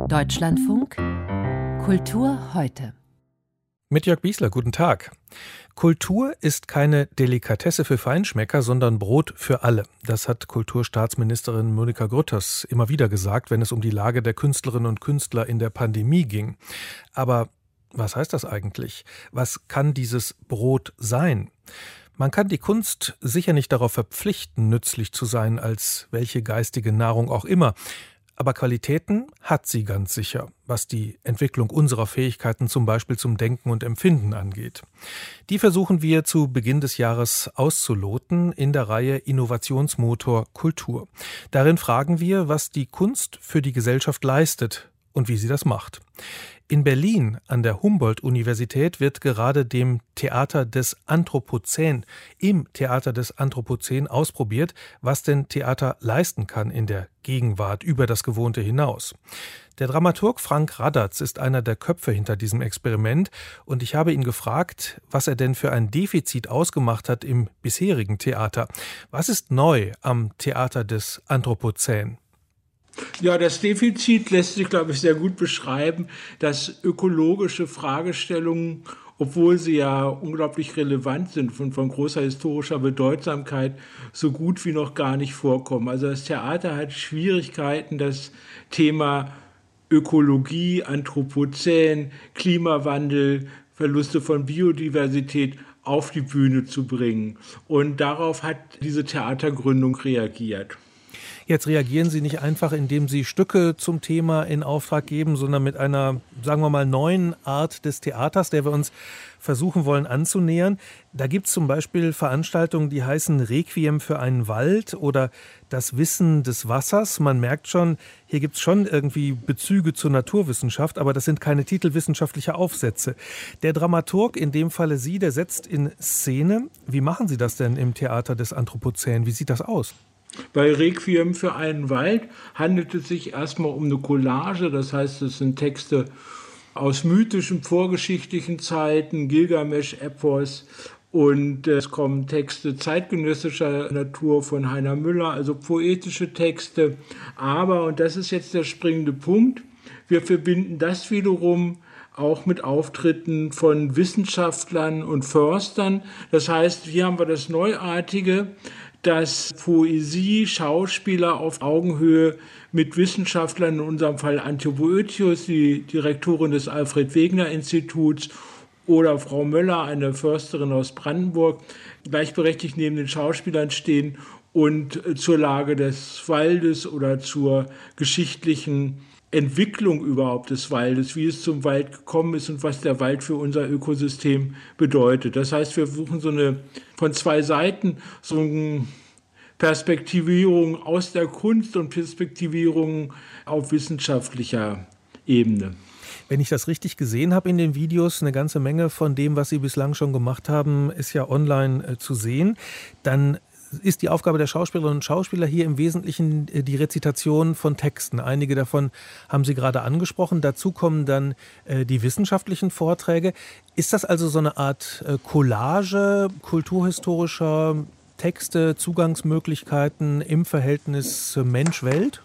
Deutschlandfunk Kultur heute. Mit Jörg Biesler, guten Tag. Kultur ist keine Delikatesse für Feinschmecker, sondern Brot für alle. Das hat Kulturstaatsministerin Monika Grütters immer wieder gesagt, wenn es um die Lage der Künstlerinnen und Künstler in der Pandemie ging. Aber was heißt das eigentlich? Was kann dieses Brot sein? Man kann die Kunst sicher nicht darauf verpflichten, nützlich zu sein, als welche geistige Nahrung auch immer. Aber Qualitäten hat sie ganz sicher, was die Entwicklung unserer Fähigkeiten zum Beispiel zum Denken und Empfinden angeht. Die versuchen wir zu Beginn des Jahres auszuloten in der Reihe Innovationsmotor Kultur. Darin fragen wir, was die Kunst für die Gesellschaft leistet und wie sie das macht. In Berlin an der Humboldt-Universität wird gerade im Theater des Anthropozän ausprobiert, was denn Theater leisten kann in der Gegenwart über das Gewohnte hinaus. Der Dramaturg Frank Radatz ist einer der Köpfe hinter diesem Experiment und ich habe ihn gefragt, was er denn für ein Defizit ausgemacht hat im bisherigen Theater. Was ist neu am Theater des Anthropozän? Ja, das Defizit lässt sich, glaube ich, sehr gut beschreiben, dass ökologische Fragestellungen, obwohl sie ja unglaublich relevant sind und von großer historischer Bedeutsamkeit, so gut wie noch gar nicht vorkommen. Also das Theater hat Schwierigkeiten, das Thema Ökologie, Anthropozän, Klimawandel, Verluste von Biodiversität auf die Bühne zu bringen. Und darauf hat diese Theatergründung reagiert. Jetzt reagieren Sie nicht einfach, indem Sie Stücke zum Thema in Auftrag geben, sondern mit einer, sagen wir mal, neuen Art des Theaters, der wir uns versuchen wollen anzunähern. Da gibt es zum Beispiel Veranstaltungen, die heißen Requiem für einen Wald oder das Wissen des Wassers. Man merkt schon, hier gibt es schon irgendwie Bezüge zur Naturwissenschaft, aber das sind keine titelwissenschaftliche Aufsätze. Der Dramaturg, in dem Falle Sie, der setzt in Szene. Wie machen Sie das denn im Theater des Anthropozän? Wie sieht das aus? Bei Requiem für einen Wald handelt es sich erstmal um eine Collage, das heißt, es sind Texte aus mythischen, vorgeschichtlichen Zeiten, Gilgamesch-Epos, und es kommen Texte zeitgenössischer Natur von Heiner Müller, also poetische Texte. Aber, und das ist jetzt der springende Punkt, wir verbinden das wiederum auch mit Auftritten von Wissenschaftlern und Förstern. Das heißt, hier haben wir das Neuartige, dass Poesie, Schauspieler auf Augenhöhe mit Wissenschaftlern, in unserem Fall Antje Boetius, die Direktorin des Alfred-Wegener-Instituts, oder Frau Möller, eine Försterin aus Brandenburg, gleichberechtigt neben den Schauspielern stehen und zur Lage des Waldes oder zur geschichtlichen Entwicklung überhaupt des Waldes, wie es zum Wald gekommen ist und was der Wald für unser Ökosystem bedeutet. Das heißt, wir versuchen von zwei Seiten so eine Perspektivierung aus der Kunst und Perspektivierung auf wissenschaftlicher Ebene. Wenn ich das richtig gesehen habe in den Videos, eine ganze Menge von dem, was Sie bislang schon gemacht haben, ist ja online zu sehen. Dann ist die Aufgabe der Schauspielerinnen und Schauspieler hier im Wesentlichen die Rezitation von Texten. Einige davon haben Sie gerade angesprochen. Dazu kommen dann die wissenschaftlichen Vorträge. Ist das also so eine Art Collage kulturhistorischer Texte, Zugangsmöglichkeiten im Verhältnis Mensch-Welt?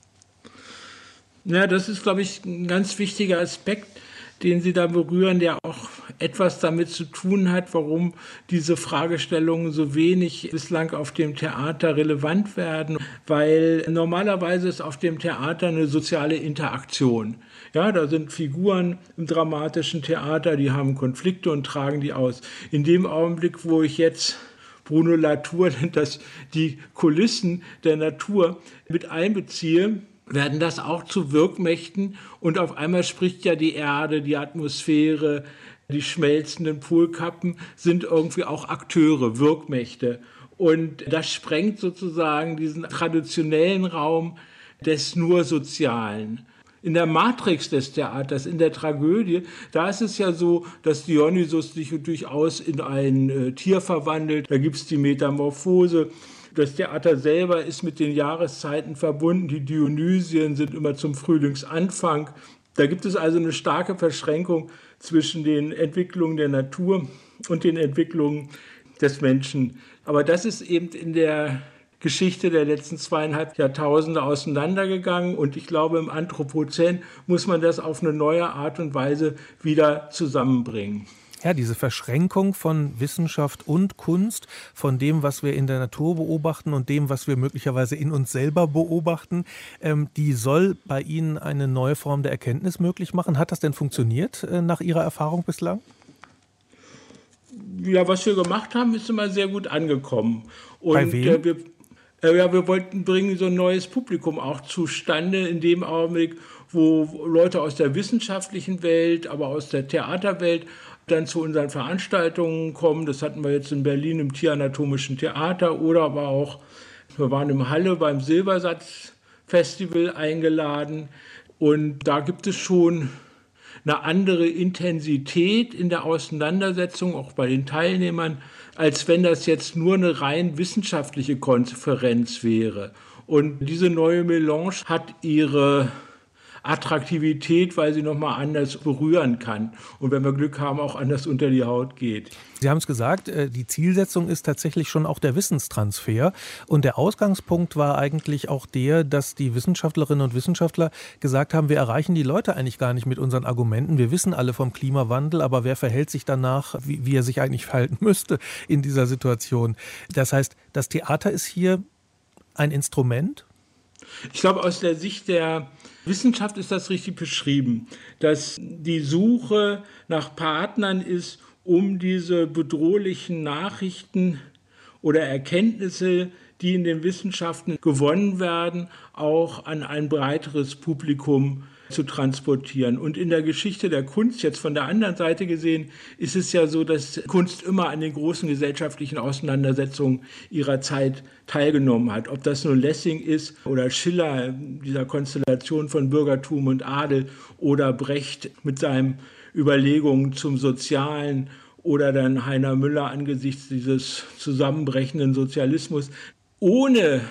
Ja, das ist, glaube ich, ein ganz wichtiger Aspekt, den Sie da berühren, der auch etwas damit zu tun hat, warum diese Fragestellungen so wenig bislang auf dem Theater relevant werden, weil normalerweise ist auf dem Theater eine soziale Interaktion. Ja, da sind Figuren im dramatischen Theater, die haben Konflikte und tragen die aus. In dem Augenblick, wo ich jetzt Bruno Latour nennt das die Kulissen der Natur mit einbeziehe, werden das auch zu Wirkmächten und auf einmal spricht ja die Erde, die Atmosphäre, die schmelzenden Polkappen sind irgendwie auch Akteure, Wirkmächte. Und das sprengt sozusagen diesen traditionellen Raum des nur Sozialen. In der Matrix des Theaters, in der Tragödie, da ist es ja so, dass Dionysos sich durchaus in ein Tier verwandelt. Da gibt es die Metamorphose. Das Theater selber ist mit den Jahreszeiten verbunden. Die Dionysien sind immer zum Frühlingsanfang. Da gibt es also eine starke Verschränkung zwischen den Entwicklungen der Natur und den Entwicklungen des Menschen. Aber das ist eben in der Geschichte der letzten 2,5 Jahrtausende auseinandergegangen. Und ich glaube, im Anthropozän muss man das auf eine neue Art und Weise wieder zusammenbringen. Ja, diese Verschränkung von Wissenschaft und Kunst, von dem, was wir in der Natur beobachten und dem, was wir möglicherweise in uns selber beobachten, die soll bei Ihnen eine neue Form der Erkenntnis möglich machen. Hat das denn funktioniert nach Ihrer Erfahrung bislang? Ja, was wir gemacht haben, ist immer sehr gut angekommen. Und bei wem? wir wollten bringen so ein neues Publikum auch zustande in dem Augenblick, wo Leute aus der wissenschaftlichen Welt, aber aus der Theaterwelt dann zu unseren Veranstaltungen kommen. Das hatten wir jetzt in Berlin im Tieranatomischen Theater oder aber auch, wir waren im Halle beim Silbersatz-Festival eingeladen. Und da gibt es schon eine andere Intensität in der Auseinandersetzung, auch bei den Teilnehmern, als wenn das jetzt nur eine rein wissenschaftliche Konferenz wäre. Und diese neue Melange hat ihre Attraktivität, weil sie nochmal anders berühren kann und wenn wir Glück haben, auch anders unter die Haut geht. Sie haben es gesagt, die Zielsetzung ist tatsächlich schon auch der Wissenstransfer und der Ausgangspunkt war eigentlich auch der, dass die Wissenschaftlerinnen und Wissenschaftler gesagt haben, wir erreichen die Leute eigentlich gar nicht mit unseren Argumenten, wir wissen alle vom Klimawandel, aber wer verhält sich danach, wie er sich eigentlich verhalten müsste in dieser Situation? Das heißt, das Theater ist hier ein Instrument? Ich glaube, aus der Sicht der Wissenschaft ist das richtig beschrieben, dass die Suche nach Partnern ist, um diese bedrohlichen Nachrichten oder Erkenntnisse, die in den Wissenschaften gewonnen werden, auch an ein breiteres Publikum zu transportieren. Und in der Geschichte der Kunst, jetzt von der anderen Seite gesehen, ist es ja so, dass Kunst immer an den großen gesellschaftlichen Auseinandersetzungen ihrer Zeit teilgenommen hat. Ob das nun Lessing ist oder Schiller, dieser Konstellation von Bürgertum und Adel, oder Brecht mit seinen Überlegungen zum Sozialen oder dann Heiner Müller angesichts dieses zusammenbrechenden Sozialismus. Ohne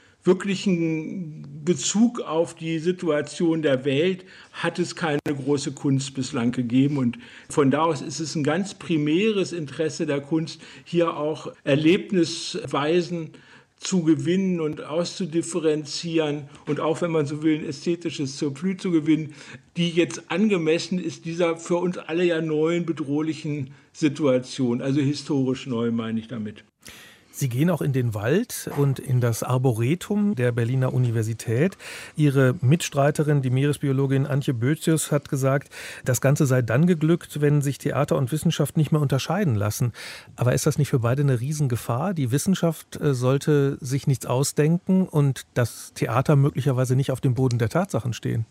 wirklichen Bezug auf die Situation der Welt hat es keine große Kunst bislang gegeben. Und von da aus ist es ein ganz primäres Interesse der Kunst, hier auch Erlebnisweisen zu gewinnen und auszudifferenzieren und auch, wenn man so will, ein ästhetisches Surplus zu gewinnen, die jetzt angemessen ist dieser für uns alle ja neuen bedrohlichen Situation, also historisch neu meine ich damit. Sie gehen auch in den Wald und in das Arboretum der Berliner Universität. Ihre Mitstreiterin, die Meeresbiologin Antje Boethius, hat gesagt, das Ganze sei dann geglückt, wenn sich Theater und Wissenschaft nicht mehr unterscheiden lassen. Aber ist das nicht für beide eine Riesengefahr? Die Wissenschaft sollte sich nichts ausdenken und das Theater möglicherweise nicht auf dem Boden der Tatsachen stehen.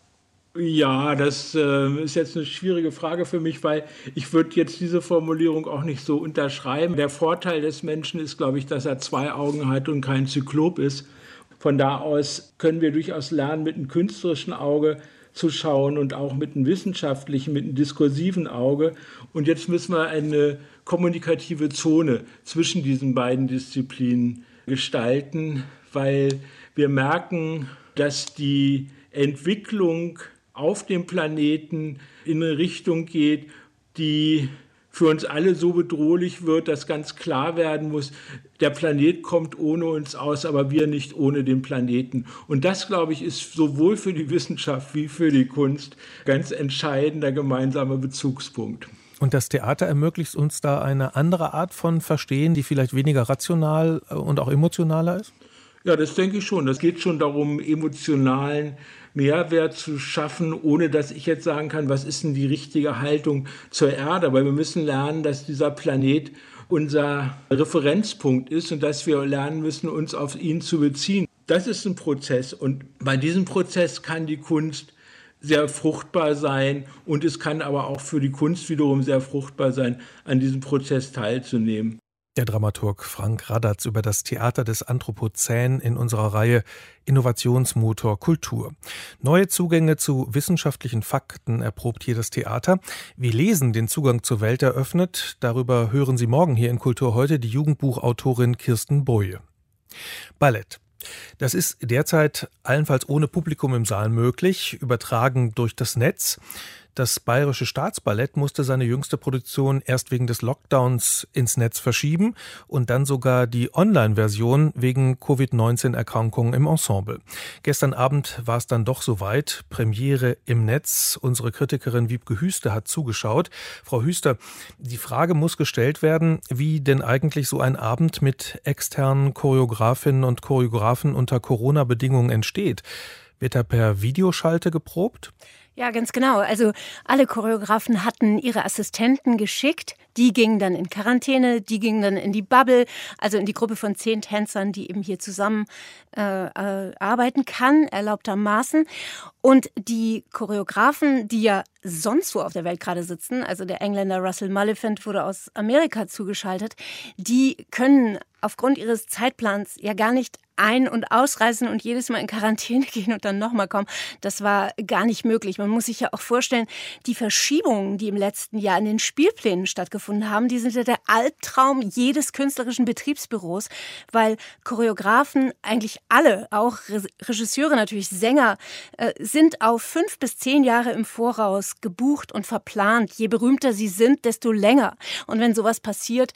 Ja, das ist jetzt eine schwierige Frage für mich, weil ich würde jetzt diese Formulierung auch nicht so unterschreiben. Der Vorteil des Menschen ist, glaube ich, dass er 2 Augen hat und kein Zyklop ist. Von da aus können wir durchaus lernen, mit einem künstlerischen Auge zu schauen und auch mit einem wissenschaftlichen, mit einem diskursiven Auge. Und jetzt müssen wir eine kommunikative Zone zwischen diesen beiden Disziplinen gestalten, weil wir merken, dass die Entwicklung auf dem Planeten in eine Richtung geht, die für uns alle so bedrohlich wird, dass ganz klar werden muss, der Planet kommt ohne uns aus, aber wir nicht ohne den Planeten. Und das, glaube ich, ist sowohl für die Wissenschaft wie für die Kunst ganz entscheidender gemeinsamer Bezugspunkt. Und das Theater ermöglicht uns da eine andere Art von Verstehen, die vielleicht weniger rational und auch emotionaler ist? Ja, das denke ich schon. Das geht schon darum, emotionalen Mehrwert zu schaffen, ohne dass ich jetzt sagen kann, was ist denn die richtige Haltung zur Erde. Aber wir müssen lernen, dass dieser Planet unser Referenzpunkt ist und dass wir lernen müssen, uns auf ihn zu beziehen. Das ist ein Prozess und bei diesem Prozess kann die Kunst sehr fruchtbar sein und es kann aber auch für die Kunst wiederum sehr fruchtbar sein, an diesem Prozess teilzunehmen. Der Dramaturg Frank Raddatz über das Theater des Anthropozän in unserer Reihe Innovationsmotor Kultur. Neue Zugänge zu wissenschaftlichen Fakten erprobt hier das Theater. Wie Lesen den Zugang zur Welt eröffnet, darüber hören Sie morgen hier in Kultur heute die Jugendbuchautorin Kirsten Boje. Ballett. Das ist derzeit allenfalls ohne Publikum im Saal möglich, übertragen durch das Netz. Das Bayerische Staatsballett musste seine jüngste Produktion erst wegen des Lockdowns ins Netz verschieben und dann sogar die Online-Version wegen Covid-19-Erkrankungen im Ensemble. Gestern Abend war es dann doch soweit. Premiere im Netz. Unsere Kritikerin Wiebke Hüster hat zugeschaut. Frau Hüster, die Frage muss gestellt werden, wie denn eigentlich so ein Abend mit externen Choreografinnen und Choreografen unter Corona-Bedingungen entsteht. Wird er per Videoschalte geprobt? Ja, ganz genau. Also alle Choreografen hatten ihre Assistenten geschickt. Die gingen dann in Quarantäne, die gingen dann in die Bubble, also in die Gruppe von 10 Tänzern, die eben hier zusammen arbeiten kann, erlaubtermaßen. Und die Choreografen, die ja sonst wo auf der Welt gerade sitzen, also der Engländer Russell Mulliphant wurde aus Amerika zugeschaltet, die können aufgrund ihres Zeitplans ja gar nicht ein- und ausreisen und jedes Mal in Quarantäne gehen und dann nochmal kommen. Das war gar nicht möglich. Man muss sich ja auch vorstellen, die Verschiebungen, die im letzten Jahr in den Spielplänen stattgefunden haben, die sind ja der Albtraum jedes künstlerischen Betriebsbüros, weil Choreografen, eigentlich alle, auch Regisseure natürlich, Sänger, sind auf 5 bis 10 Jahre im Voraus gebucht und verplant. Je berühmter sie sind, desto länger. Und wenn sowas passiert,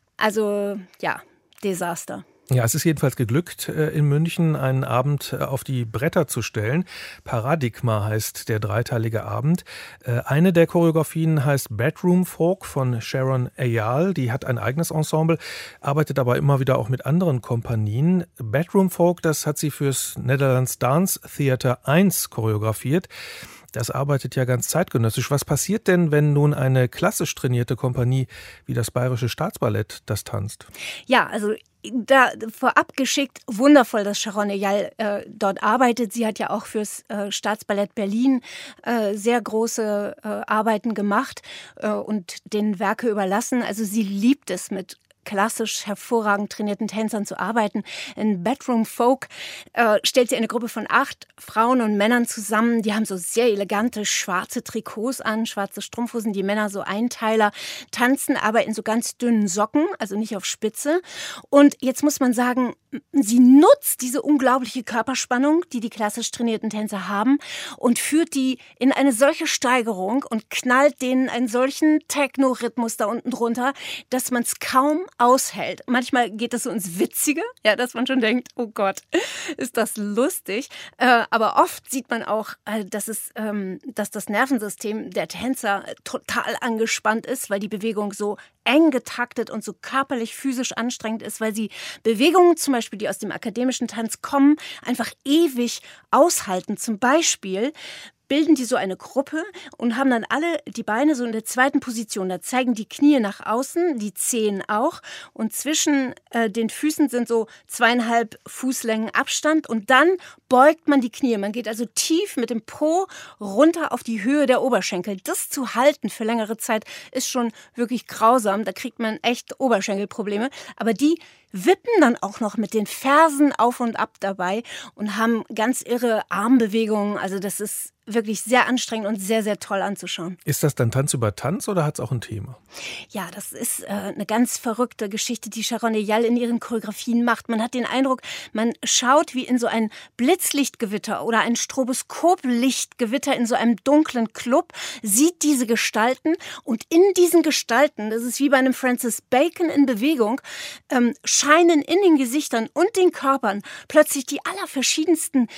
also ja, Desaster. Ja, es ist jedenfalls geglückt, in München einen Abend auf die Bretter zu stellen. Paradigma heißt der dreiteilige Abend. Eine der Choreografien heißt Bedroom Folk von Sharon Ayal. Die hat ein eigenes Ensemble, arbeitet aber immer wieder auch mit anderen Kompanien. Bedroom Folk, das hat sie fürs Netherlands Dance Theatre 1 choreografiert. Das arbeitet ja ganz zeitgenössisch. Was passiert denn, wenn nun eine klassisch trainierte Kompanie wie das Bayerische Staatsballett das tanzt? Ja, also da vorab geschickt, wundervoll, dass Sharon Ayal dort arbeitet. Sie hat ja auch fürs Staatsballett Berlin sehr große Arbeiten gemacht und den Werke überlassen. Also sie liebt es, mit klassisch hervorragend trainierten Tänzern zu arbeiten. In Bedroom Folk stellt sie eine Gruppe von 8 Frauen und Männern zusammen. Die haben so sehr elegante schwarze Trikots an, schwarze Strumpfhosen, die Männer so Einteiler, tanzen aber in so ganz dünnen Socken, also nicht auf Spitze. Und jetzt muss man sagen, sie nutzt diese unglaubliche Körperspannung, die die klassisch trainierten Tänzer haben, und führt die in eine solche Steigerung und knallt denen einen solchen Techno-Rhythmus da unten drunter, dass man es kaum aushält. Manchmal geht das so ins Witzige, ja, dass man schon denkt, oh Gott, ist das lustig. Aber oft sieht man auch, dass das Nervensystem der Tänzer total angespannt ist, weil die Bewegung so eng getaktet und so körperlich, physisch anstrengend ist, weil sie Bewegungen zum Beispiel, die aus dem akademischen Tanz kommen, einfach ewig aushalten. Zum Beispiel bilden die so eine Gruppe und haben dann alle die Beine so in der zweiten Position. Da zeigen die Knie nach außen, die Zehen auch. Und zwischen den Füßen sind so 2,5 Fußlängen Abstand. Und dann beugt man die Knie. Man geht also tief mit dem Po runter auf die Höhe der Oberschenkel. Das zu halten für längere Zeit ist schon wirklich grausam. Da kriegt man echt Oberschenkelprobleme. Aber die wippen dann auch noch mit den Fersen auf und ab dabei und haben ganz irre Armbewegungen. Also das ist wirklich sehr anstrengend und sehr, sehr toll anzuschauen. Ist das dann Tanz über Tanz oder hat es auch ein Thema? Ja, das ist eine ganz verrückte Geschichte, die Sharon Ayal in ihren Choreografien macht. Man hat den Eindruck, man schaut wie in so ein Blitzlichtgewitter oder ein Stroboskoplichtgewitter in so einem dunklen Club, sieht diese Gestalten, und in diesen Gestalten, das ist wie bei einem Francis Bacon in Bewegung, scheinen in den Gesichtern und den Körpern plötzlich die allerverschiedensten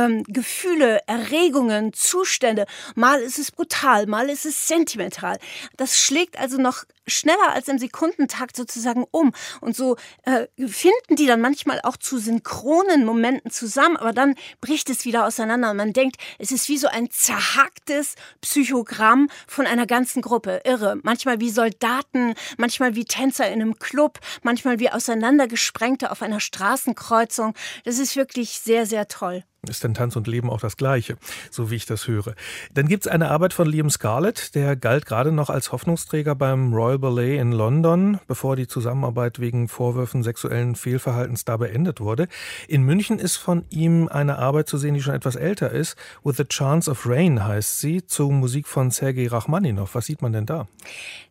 Gefühle, Erregungen, Zustände. Mal ist es brutal, mal ist es sentimental. Das schlägt also noch schneller als im Sekundentakt sozusagen um. Und so finden die dann manchmal auch zu synchronen Momenten zusammen, aber dann bricht es wieder auseinander. Und man denkt, es ist wie so ein zerhacktes Psychogramm von einer ganzen Gruppe. Irre. Manchmal wie Soldaten, manchmal wie Tänzer in einem Club, manchmal wie Auseinandergesprengte auf einer Straßenkreuzung. Das ist wirklich sehr, sehr toll. Ist denn Tanz und Leben auch das Gleiche, so wie ich das höre? Dann gibt es eine Arbeit von Liam Scarlett, der galt gerade noch als Hoffnungsträger beim Royal Ballet in London, bevor die Zusammenarbeit wegen Vorwürfen sexuellen Fehlverhaltens da beendet wurde. In München ist von ihm eine Arbeit zu sehen, die schon etwas älter ist. With the Chance of Rain heißt sie, zu Musik von Sergei Rachmaninov. Was sieht man denn da?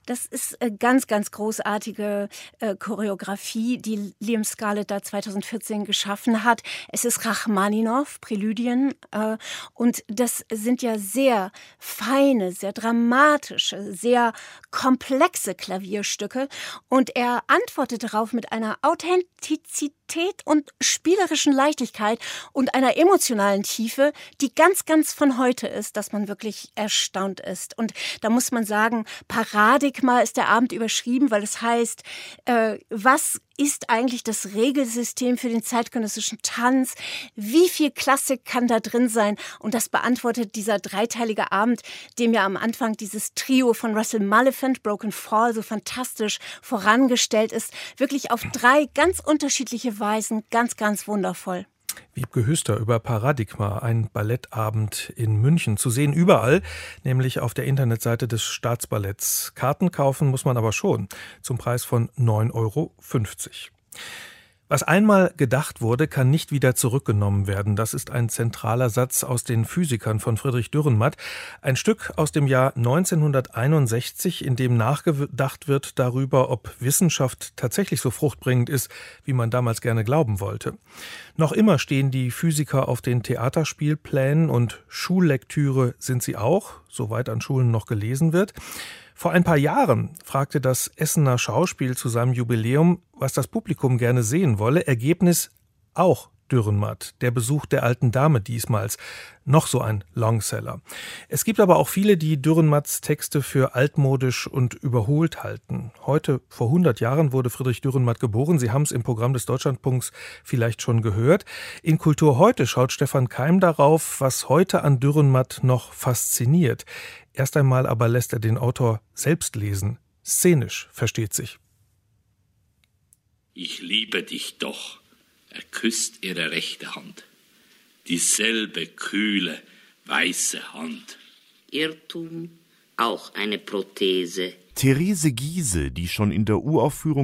Das ist ganz, ganz großartige Choreografie, die Liam Scarlett da 2014 geschaffen hat. Es ist Rachmaninow, Präludien, und das sind ja sehr feine, sehr dramatische, sehr komplexe Klavierstücke. Und er antwortet darauf mit einer Authentizität und spielerischen Leichtigkeit und einer emotionalen Tiefe, die ganz, ganz von heute ist, dass man wirklich erstaunt ist. Und da muss man sagen, Paradigma ist der Abend überschrieben, weil es heißt, was ist eigentlich das Regelsystem für den zeitgenössischen Tanz? Wie viel Klassik kann da drin sein? Und das beantwortet dieser dreiteilige Abend, dem ja am Anfang dieses Trio von Russell Mulliphant, Broken Fall, so fantastisch vorangestellt ist. Wirklich auf 3 ganz unterschiedliche Weisen, ganz, ganz wundervoll. Wiebke Hüster über Paradigma, ein Ballettabend in München. Zu sehen überall, nämlich auf der Internetseite des Staatsballetts. Karten kaufen muss man aber schon, zum Preis von 9,50 €. Was einmal gedacht wurde, kann nicht wieder zurückgenommen werden. Das ist ein zentraler Satz aus den Physikern von Friedrich Dürrenmatt. Ein Stück aus dem Jahr 1961, in dem nachgedacht wird darüber, ob Wissenschaft tatsächlich so fruchtbringend ist, wie man damals gerne glauben wollte. Noch immer stehen die Physiker auf den Theaterspielplänen und Schullektüre sind sie auch, soweit an Schulen noch gelesen wird. Vor ein paar Jahren fragte das Essener Schauspiel zu seinem Jubiläum, was das Publikum gerne sehen wolle. Ergebnis auch Dürrenmatt, der Besuch der alten Dame diesmals. Noch so ein Longseller. Es gibt aber auch viele, die Dürrenmatts Texte für altmodisch und überholt halten. Heute, vor 100 Jahren, wurde Friedrich Dürrenmatt geboren. Sie haben es im Programm des Deutschlandfunks vielleicht schon gehört. In Kultur heute schaut Stefan Keim darauf, was heute an Dürrenmatt noch fasziniert. Erst einmal aber lässt er den Autor selbst lesen. Szenisch, versteht sich. Ich liebe dich doch. Er küsst ihre rechte Hand. Dieselbe kühle, weiße Hand. Irrtum, auch eine Prothese. Therese Giehse, die schon in der Uraufführung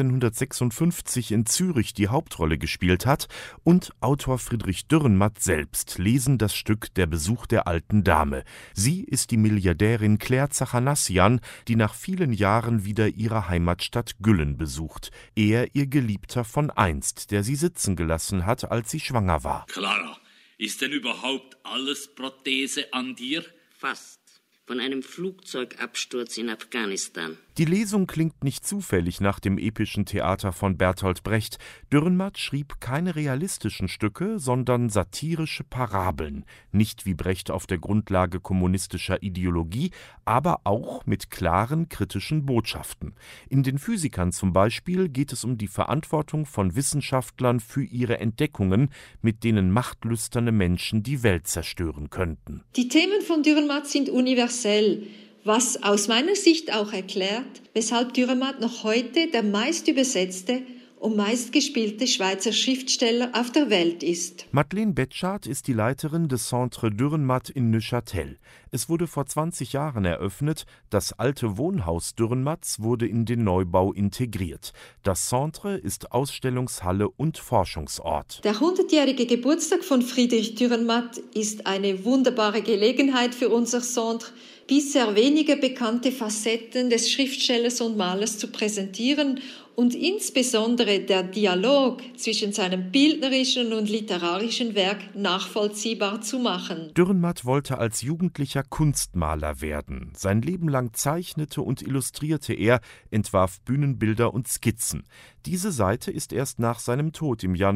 1956 in Zürich die Hauptrolle gespielt hat, und Autor Friedrich Dürrenmatt selbst lesen das Stück Der Besuch der alten Dame. Sie ist die Milliardärin Claire Zachanassian, die nach vielen Jahren wieder ihre Heimatstadt Güllen besucht. Er ihr Geliebter von einst, der sie sitzen gelassen hat, als sie schwanger war. Clara, ist denn überhaupt alles Prothese an dir? Fast. Von einem Flugzeugabsturz in Afghanistan. Die Lesung klingt nicht zufällig nach dem epischen Theater von Bertolt Brecht. Dürrenmatt schrieb keine realistischen Stücke, sondern satirische Parabeln. Nicht wie Brecht auf der Grundlage kommunistischer Ideologie, aber auch mit klaren kritischen Botschaften. In den Physikern zum Beispiel geht es um die Verantwortung von Wissenschaftlern für ihre Entdeckungen, mit denen machtlüsterne Menschen die Welt zerstören könnten. Die Themen von Dürrenmatt sind universell, was aus meiner Sicht auch erklärt, weshalb Dürrenmatt noch heute der meistübersetzte und meistgespielte Schweizer Schriftsteller auf der Welt ist. Madeleine Betschart ist die Leiterin des Centre Dürrenmatt in Neuchâtel. Es wurde vor 20 Jahren eröffnet. Das alte Wohnhaus Dürrenmatts wurde in den Neubau integriert. Das Centre ist Ausstellungshalle und Forschungsort. Der 100-jährige Geburtstag von Friedrich Dürrenmatt ist eine wunderbare Gelegenheit für unser Centre, bisher weniger bekannte Facetten des Schriftstellers und Malers zu präsentieren und insbesondere der Dialog zwischen seinem bildnerischen und literarischen Werk nachvollziehbar zu machen. Dürrenmatt wollte als Jugendlicher Kunstmaler werden. Sein Leben lang zeichnete und illustrierte er, entwarf Bühnenbilder und Skizzen. Diese Seite ist erst nach seinem Tod im Jahr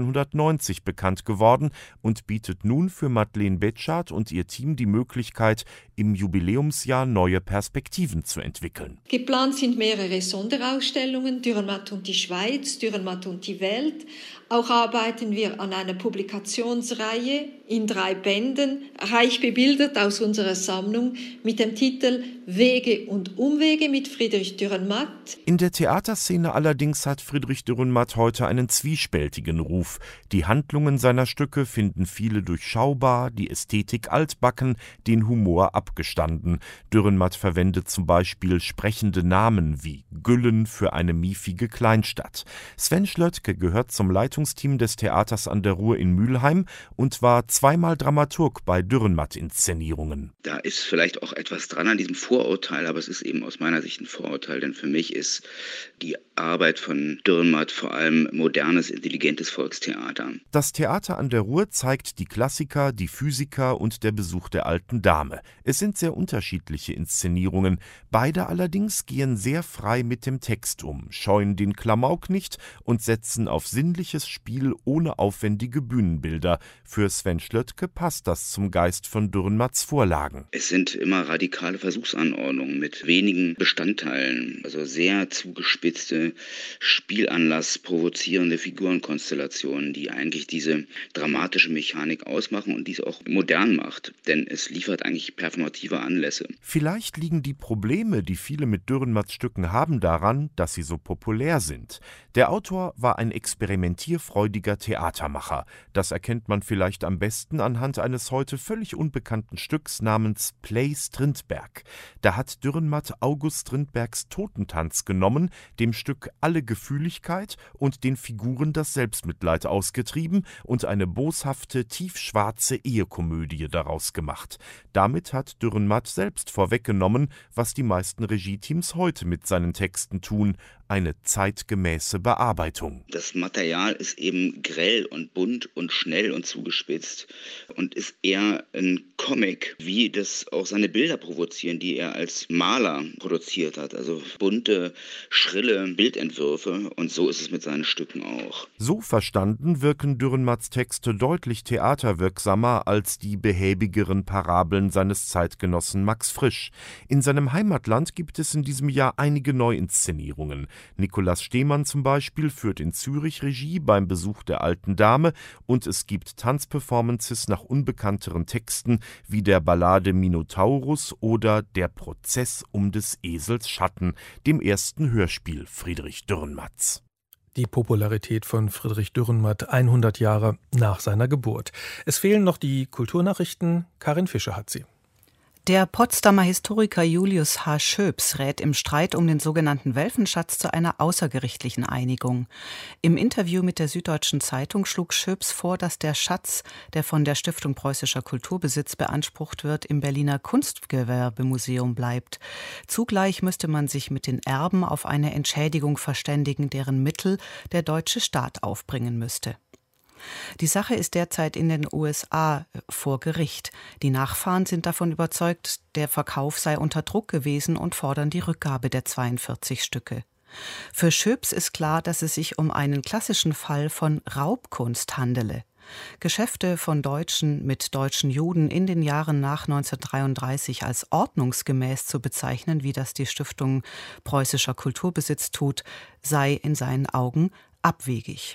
1990 bekannt geworden und bietet nun für Madeleine Betschart und ihr Team die Möglichkeit, im Jubiläumsjahr neue Perspektiven zu entwickeln. Geplant sind mehrere Sonderausstellungen, Dürrenmatt und die Schweiz, Dürrenmatt und die Welt. Auch arbeiten wir an einer Publikationsreihe in 3 Bänden, reich bebildert aus unserer Sammlung, mit dem Titel Wege und Umwege mit Friedrich Dürrenmatt. In der Theaterszene allerdings hat Friedrich Dürrenmatt heute einen zwiespältigen Ruf. Die Handlungen seiner Stücke finden viele durchschaubar, die Ästhetik altbacken, den Humor abgestanden. Dürrenmatt verwendet zum Beispiel sprechende Namen wie Güllen für eine miefige Kleinstadt. Sven Schlöttke gehört zum Leitungsteam des Theaters an der Ruhr in Mülheim und war zweimal Dramaturg bei Dürrenmatt-Inszenierungen. Dürrenmatt. Da ist vielleicht auch etwas dran an diesem Vorurteil, aber es ist eben aus meiner Sicht ein Vorurteil, denn für mich ist die Arbeit von Dürrenmatt vor allem modernes, intelligentes Volkstheater. Das Theater an der Ruhr zeigt die Klassiker, die Physiker und der Besuch der alten Dame. Es sind sehr unterschiedliche Inszenierungen. Beide allerdings gehen sehr frei mit dem Text um, scheuen den Klamauk nicht und setzen auf sinnliches Spiel ohne aufwendige Bühnenbilder. Für Sven Schlöttke passt das zum Geist von Dürrenmatts Vorlagen. Es sind immer radikale Versuchsanordnungen mit wenigen Bestandteilen, also sehr zugespitzte, Spielanlass provozierende Figurenkonstellationen, die eigentlich diese dramatische Mechanik ausmachen und dies auch modern macht, denn es liefert eigentlich performative Anlässe. Vielleicht liegen die Probleme, die viele mit Dürrenmatts Stücken haben, daran, dass sie so populär sind. Der Autor war ein experimentierfreudiger Theatermacher. Das erkennt man vielleicht am besten anhand eines heute völlig unbekannten Stücks namens Play Strindberg. Da hat Dürrenmatt August Strindbergs Totentanz genommen, dem Stück alle Gefühligkeit und den Figuren das Selbstmitleid ausgetrieben und eine boshafte, tiefschwarze Ehekomödie daraus gemacht. Damit hat Dürrenmatt selbst vorweggenommen, was die meisten Regie-Teams heute mit seinen Texten tun: eine zeitgemäße Bearbeitung. Das Material ist eben grell und bunt und schnell und zugespitzt und ist eher ein Comic, wie das auch seine Bilder provozieren, die er als Maler produziert hat. Also bunte, schrille Bildentwürfe, und so ist es mit seinen Stücken auch. So verstanden wirken Dürrenmatts Texte deutlich theaterwirksamer als die behäbigeren Parabeln seines Zeitgenossen Max Frisch. In seinem Heimatland gibt es in diesem Jahr einige Neuinszenierungen. Nikolaus Stehmann zum Beispiel führt in Zürich Regie beim Besuch der alten Dame, und es gibt Tanzperformances nach unbekannteren Texten wie der Ballade Minotaurus oder Der Prozess um des Esels Schatten, dem ersten Hörspiel Friedrich Dürrenmatts. Die Popularität von Friedrich Dürrenmatt 100 Jahre nach seiner Geburt. Es fehlen noch die Kulturnachrichten. Karin Fischer hat sie. Der Potsdamer Historiker Julius H. Schöps rät im Streit um den sogenannten Welfenschatz zu einer außergerichtlichen Einigung. Im Interview mit der Süddeutschen Zeitung schlug Schöps vor, dass der Schatz, der von der Stiftung Preußischer Kulturbesitz beansprucht wird, im Berliner Kunstgewerbemuseum bleibt. Zugleich müsste man sich mit den Erben auf eine Entschädigung verständigen, deren Mittel der deutsche Staat aufbringen müsste. Die Sache ist derzeit in den USA vor Gericht. Die Nachfahren sind davon überzeugt, der Verkauf sei unter Druck gewesen und fordern die Rückgabe der 42 Stücke. Für Schöps ist klar, dass es sich um einen klassischen Fall von Raubkunst handele. Geschäfte von Deutschen mit deutschen Juden in den Jahren nach 1933 als ordnungsgemäß zu bezeichnen, wie das die Stiftung Preußischer Kulturbesitz tut, sei in seinen Augen abwegig.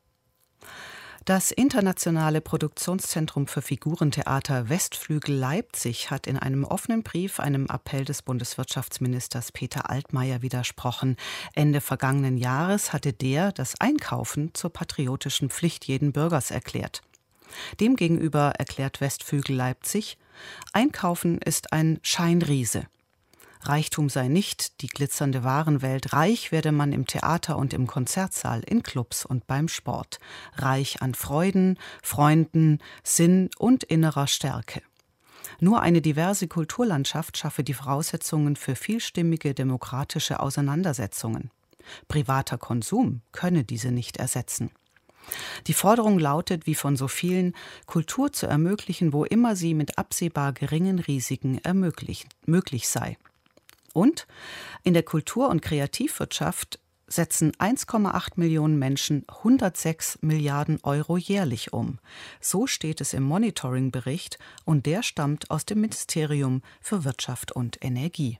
Das Internationale Produktionszentrum für Figurentheater Westflügel Leipzig hat in einem offenen Brief einem Appell des Bundeswirtschaftsministers Peter Altmaier widersprochen. Ende vergangenen Jahres hatte der das Einkaufen zur patriotischen Pflicht jeden Bürgers erklärt. Demgegenüber erklärt Westflügel Leipzig: Einkaufen ist ein Scheinriese. Reichtum sei nicht die glitzernde Warenwelt. Reich werde man im Theater und im Konzertsaal, in Clubs und beim Sport. Reich an Freuden, Freunden, Sinn und innerer Stärke. Nur eine diverse Kulturlandschaft schaffe die Voraussetzungen für vielstimmige demokratische Auseinandersetzungen. Privater Konsum könne diese nicht ersetzen. Die Forderung lautet, wie von so vielen, Kultur zu ermöglichen, wo immer sie mit absehbar geringen Risiken möglich sei. Und in der Kultur- und Kreativwirtschaft setzen 1,8 Millionen Menschen 106 Milliarden Euro jährlich um. So steht es im Monitoring-Bericht, und der stammt aus dem Ministerium für Wirtschaft und Energie.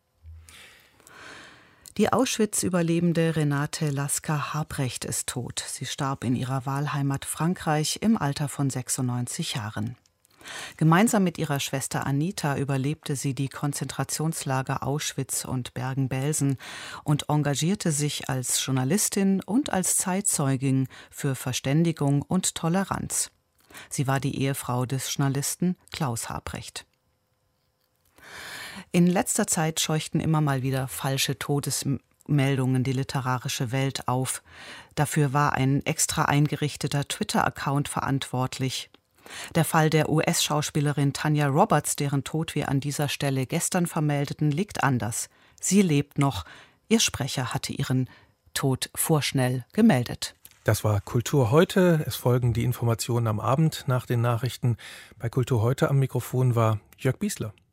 Die Auschwitz-Überlebende Renate Lasker-Habrecht ist tot. Sie starb in ihrer Wahlheimat Frankreich im Alter von 96 Jahren. Gemeinsam mit ihrer Schwester Anita überlebte sie die Konzentrationslager Auschwitz und Bergen-Belsen und engagierte sich als Journalistin und als Zeitzeugin für Verständigung und Toleranz. Sie war die Ehefrau des Journalisten Klaus Habrecht. In letzter Zeit scheuchten immer mal wieder falsche Todesmeldungen die literarische Welt auf. Dafür war ein extra eingerichteter Twitter-Account verantwortlich. Der Fall der US-Schauspielerin Tanya Roberts, deren Tod wir an dieser Stelle gestern vermeldeten, liegt anders. Sie lebt noch. Ihr Sprecher hatte ihren Tod vorschnell gemeldet. Das war Kultur heute. Es folgen die Informationen am Abend nach den Nachrichten. Bei Kultur heute am Mikrofon war Jörg Biesler.